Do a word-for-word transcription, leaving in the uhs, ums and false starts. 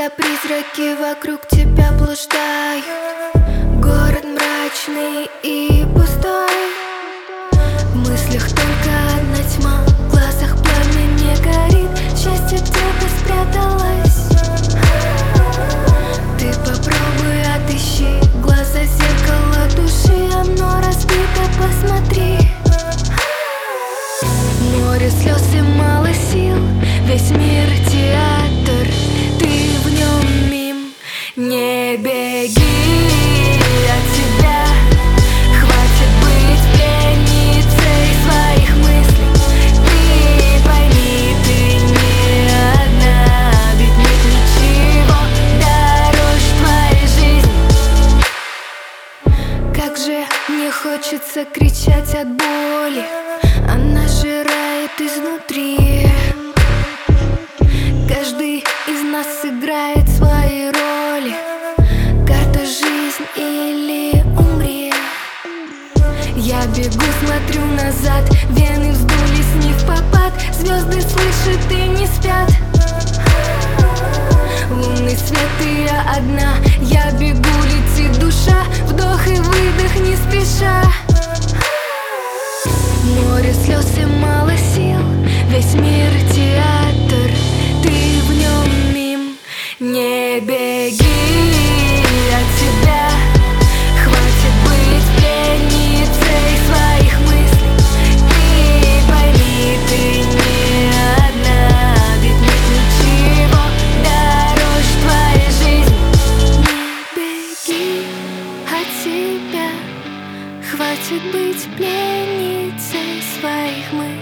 Когда призраки вокруг тебя блуждают, город мрачный и пустой, в мыслях только одна тьма, в глазах пламя не горит, счастье где-то спряталось. Ты попробуй отыщи, глаза зеркало души, оно разбито, посмотри. Море слез и мало сил, весь мир театр, ты в нем мим. Не беги от себя, хватит быть пленницей своих мыслей. Ты пойми, ты не одна, ведь нет ничего дороже твоей жизни. Как же мне хочется кричать от боли, она сжирает изнутри. Каждый из нас играет свои роли, карта жизнь или умри. Я бегу, смотрю назад, вены вздулись не впопад, звезды слышат и не спят. Лунный свет и я одна, я бегу, летит душа, вдох и выдох не спеша. Море слез и мало сил, весь мир театр, ты в нем мим. Не беги от себя, хватит быть пленницей своих мыслей. Ты пойми, ты не одна, ведь нет ничего дороже твоей жизни. Не беги от себя, хватит быть пленницей своих мыслей.